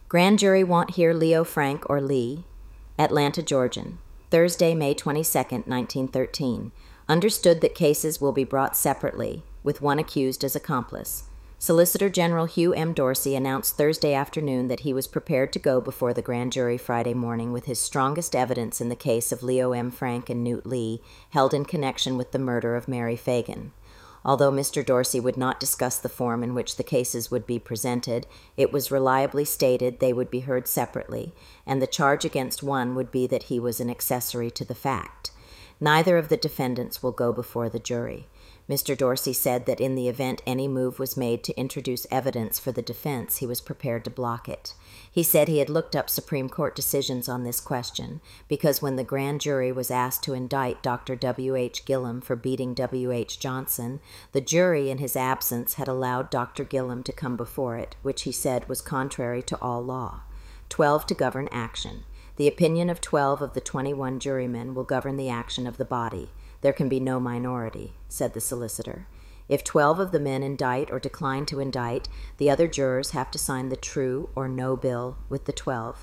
Grand jury won't hear Leo Frank or Lee. Atlanta, Georgian. Thursday, May 22, 1913. Understood that cases will be brought separately, with one accused as accomplice. Solicitor General Hugh M. Dorsey announced Thursday afternoon that he was prepared to go before the grand jury Friday morning with his strongest evidence in the case of Leo M. Frank and Newt Lee, held in connection with the murder of Mary Fagan. Although Mr. Dorsey would not discuss the form in which the cases would be presented, it was reliably stated they would be heard separately, and the charge against one would be that he was an accessory to the fact. Neither of the defendants will go before the jury. Mr. Dorsey said that in the event any move was made to introduce evidence for the defense, he was prepared to block it. He said he had looked up Supreme Court decisions on this question, because when the grand jury was asked to indict Dr. W.H. Gillum for beating W.H. Johnson, the jury, in his absence, had allowed Dr. Gillum to come before it, which he said was contrary to all law. 12 to govern action. The opinion of 12 of the 21 jurymen will govern the action of the body. There can be no minority, said the solicitor. If 12 of the men indict or decline to indict, the other jurors have to sign the true or no bill with the 12.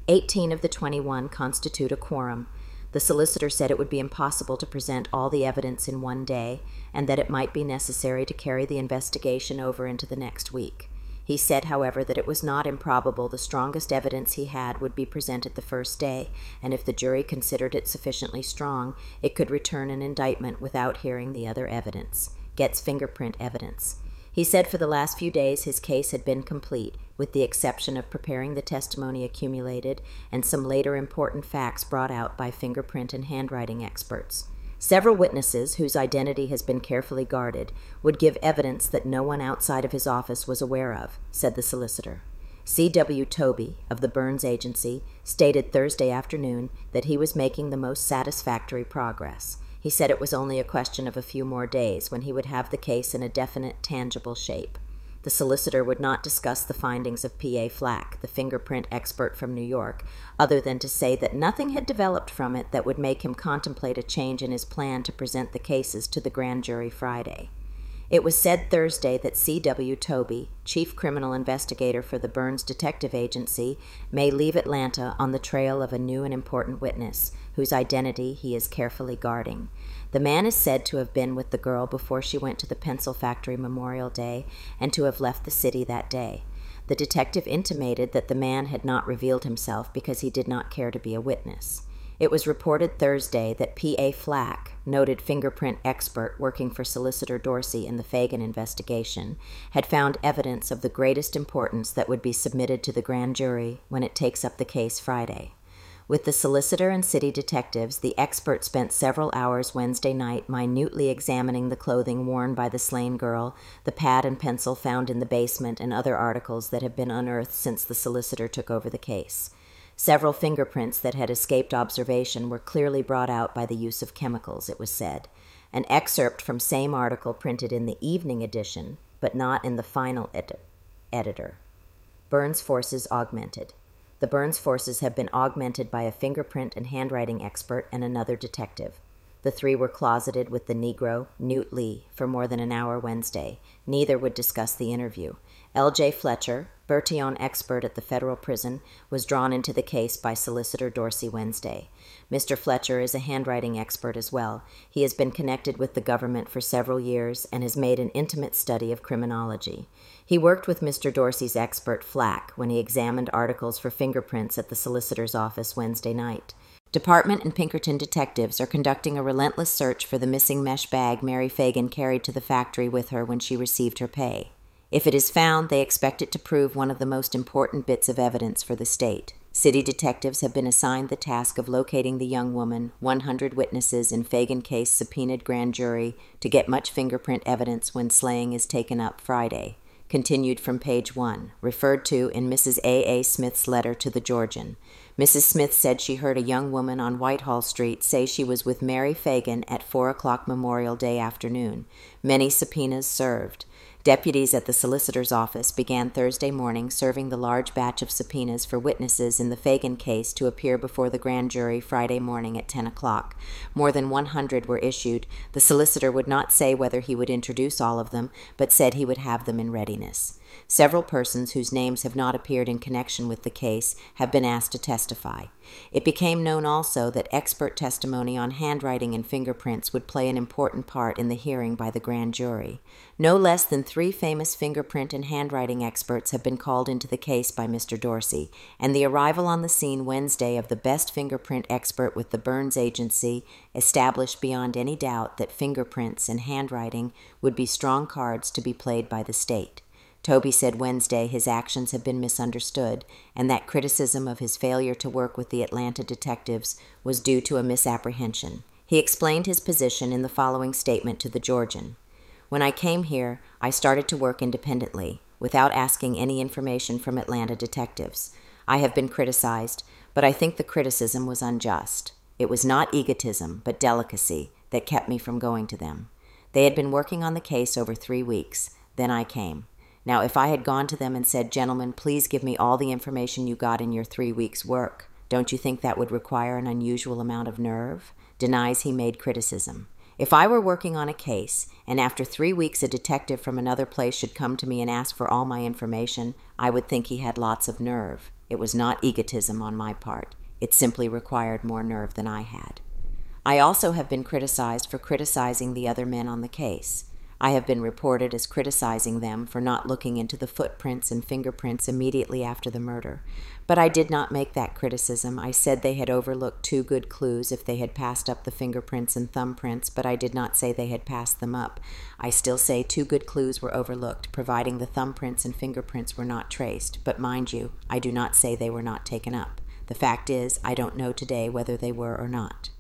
18 of the 21 constitute a quorum. The solicitor said it would be impossible to present all the evidence in one day, and that it might be necessary to carry the investigation over into the next week. He said, however, that it was not improbable the strongest evidence he had would be presented the first day, and if the jury considered it sufficiently strong, it could return an indictment without hearing the other evidence. Gets fingerprint evidence. He said for the last few days his case had been complete, with the exception of preparing the testimony accumulated and some later important facts brought out by fingerprint and handwriting experts. Several witnesses, whose identity has been carefully guarded, would give evidence that no one outside of his office was aware of, said the solicitor. C.W. Tobey, of the Burns Agency, stated Thursday afternoon that he was making the most satisfactory progress. He said it was only a question of a few more days when he would have the case in a definite, tangible shape. The solicitor would not discuss the findings of P.A. Flack, the fingerprint expert from New York, other than to say that nothing had developed from it that would make him contemplate a change in his plan to present the cases to the grand jury Friday. It was said Thursday that C.W. Tobey, chief criminal investigator for the Burns Detective Agency, may leave Atlanta on the trail of a new and important witness, whose identity he is carefully guarding. The man is said to have been with the girl before she went to the pencil factory Memorial Day and to have left the city that day. The detective intimated that the man had not revealed himself because he did not care to be a witness. It was reported Thursday that P.A. Flack, noted fingerprint expert working for Solicitor Dorsey in the Fagan investigation, had found evidence of the greatest importance that would be submitted to the grand jury when it takes up the case Friday. With the solicitor and city detectives, the expert spent several hours Wednesday night minutely examining the clothing worn by the slain girl, the pad and pencil found in the basement, and other articles that have been unearthed since the solicitor took over the case. Several fingerprints that had escaped observation were clearly brought out by the use of chemicals, it was said. An excerpt from same article printed in the evening edition, but not in the final editor. Burns forces augmented. The Burns forces have been augmented by a fingerprint and handwriting expert and another detective. The three were closeted with the Negro, Newt Lee, for more than an hour Wednesday. Neither would discuss the interview. L.J. Fletcher, Bertillon expert at the federal prison, was drawn into the case by Solicitor Dorsey Wednesday. Mr. Fletcher is a handwriting expert as well. He has been connected with the government for several years and has made an intimate study of criminology. He worked with Mr. Dorsey's expert Flack when he examined articles for fingerprints at the solicitor's office Wednesday night. Department and Pinkerton detectives are conducting a relentless search for the missing mesh bag Mary Fagan carried to the factory with her when she received her pay. If it is found, they expect it to prove one of the most important bits of evidence for the state. City detectives have been assigned the task of locating the young woman, 100 witnesses in Fagan case subpoenaed grand jury to get much fingerprint evidence when slaying is taken up Friday. Continued from page 1, referred to in Mrs. A. Smith's letter to the Georgian. Mrs. Smith said she heard a young woman on Whitehall Street say she was with Mary Fagan at 4 o'clock Memorial Day afternoon. Many subpoenas served. Deputies at the solicitor's office began Thursday morning serving the large batch of subpoenas for witnesses in the Fagan case to appear before the grand jury Friday morning at 10 o'clock. More than 100 were issued. The solicitor would not say whether he would introduce all of them, but said he would have them in readiness. Several persons whose names have not appeared in connection with the case have been asked to testify. It became known also that expert testimony on handwriting and fingerprints would play an important part in the hearing by the grand jury. No less than 3 famous fingerprint and handwriting experts have been called into the case by Mr. Dorsey, and the arrival on the scene Wednesday of the best fingerprint expert with the Burns Agency established beyond any doubt that fingerprints and handwriting would be strong cards to be played by the state. Toby said Wednesday his actions have been misunderstood and that criticism of his failure to work with the Atlanta detectives was due to a misapprehension. He explained his position in the following statement to the Georgian. When I came here, I started to work independently, without asking any information from Atlanta detectives. I have been criticized, but I think the criticism was unjust. It was not egotism, but delicacy, that kept me from going to them. They had been working on the case over 3 weeks. Then I came. Now, if I had gone to them and said, "Gentlemen, please give me all the information you got in your 3 weeks' work," don't you think that would require an unusual amount of nerve? Denies he made criticism. If I were working on a case, and after 3 weeks a detective from another place should come to me and ask for all my information, I would think he had lots of nerve. It was not egotism on my part. It simply required more nerve than I had. I also have been criticized for criticizing the other men on the case. I have been reported as criticizing them for not looking into the footprints and fingerprints immediately after the murder. But I did not make that criticism. I said they had overlooked 2 good clues if they had passed up the fingerprints and thumbprints, but I did not say they had passed them up. I still say 2 good clues were overlooked, providing the thumbprints and fingerprints were not traced. But mind you, I do not say they were not taken up. The fact is, I don't know today whether they were or not.